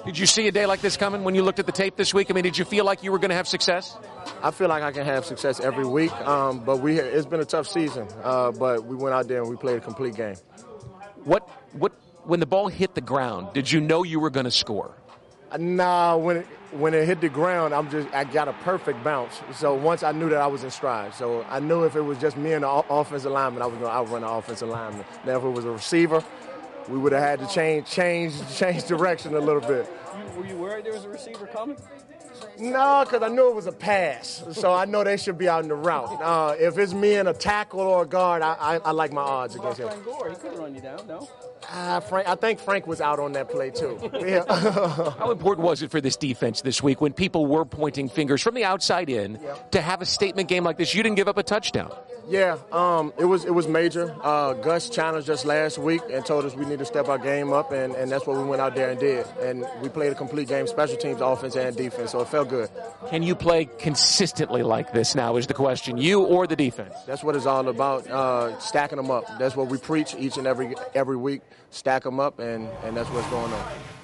Did you see a day like this coming when you looked at the tape this week? I mean, did you feel like you were going to have success? I feel like I can have success every week, but it's been a tough season. But we went out there and we played a complete game. When the ball hit the ground, did you know you were going to score? Nah, when it hit the ground, I got a perfect bounce. So once I knew that I was in stride. So I knew if it was just me and the offensive lineman, I was going to outrun the offensive lineman. Now if it was a receiver, we would have had to change direction a little bit. Were you worried there was a receiver coming? No, because I knew it was a pass. So I know they should be out in the route. If it's me and a tackle or a guard, I like my odds against him. Frank Gore, he could run you down, no? I think Frank was out on that play, too. Yeah. How important was it for this defense this week when people were pointing fingers from the outside in to have a statement game like this? You didn't give up a touchdown. Yeah, it was major. Gus challenged us last week and told us we need to step our game up, and that's what we went out there and did. And we played a complete game, special teams, offense, and defense, so it felt good. Can you play consistently like this now is the question, you or the defense? That's what it's all about, stacking them up. That's what we preach each and every week, stack them up, and that's what's going on.